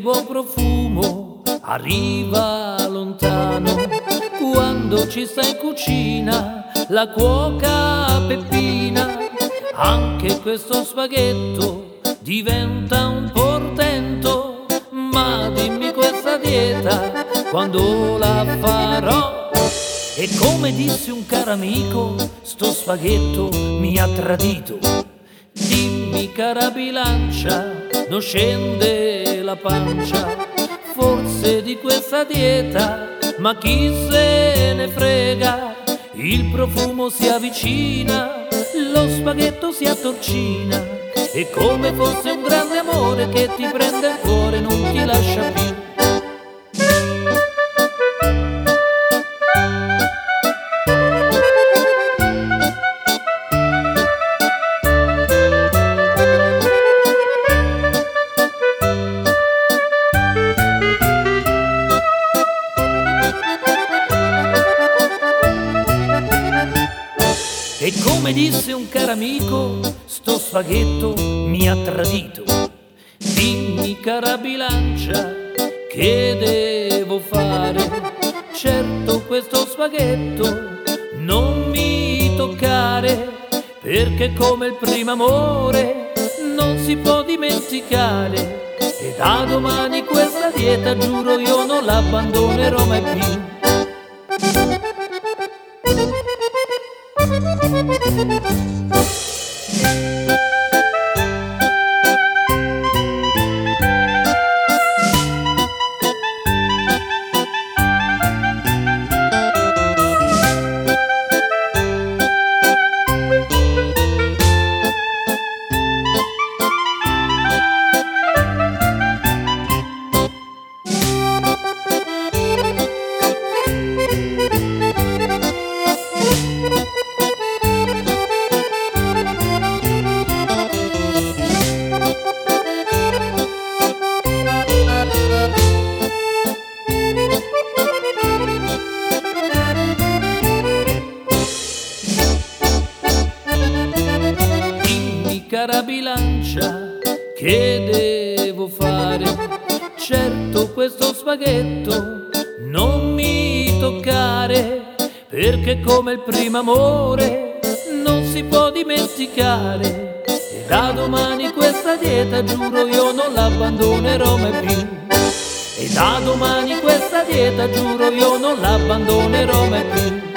buon profumo arriva lontano quando ci sta in cucina la cuoca Peppina. Anche questo spaghetto diventa un portento, ma dimmi questa dieta quando la farò. E come disse un caro amico, sto spaghetto mi ha tradito. Dimmi cara bilancia, non scende la pancia, forse di questa dieta, ma chi se ne frega. Il profumo si avvicina, lo spaghetto si attorcina, è come fosse un grande amore che ti prende il cuore e non ti lascia più. E come disse un caro amico, sto spaghetto mi ha tradito. Dimmi cara bilancia, che devo fare? Certo questo spaghetto non mi toccare, perché come il primo amore non si può dimenticare. E da domani questa dieta giuro io non l'abbandonerò mai più. Cara bilancia, che devo fare? Certo questo spaghetto non mi toccare, perché come il primo amore non si può dimenticare. E da domani questa dieta giuro io non l'abbandonerò mai più. E da domani questa dieta giuro io non l'abbandonerò mai più.